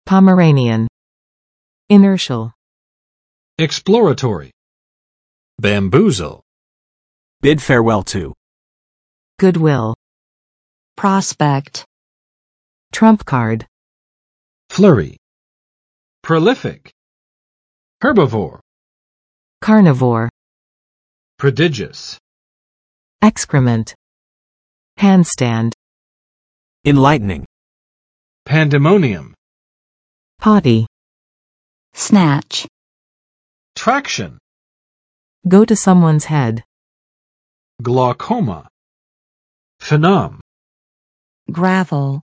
Pomeranian. Inertial. Exploratory. Bamboozle. Bid farewell to. Goodwill. Prospect. Trump card. Flurry. Prolific. Herbivore. Carnivore. Prodigious. Excrement. Handstand. Enlightening. Pandemonium. Potty. Snatch. Traction. Go to someone's head. Glaucoma. Phenom. Gravel.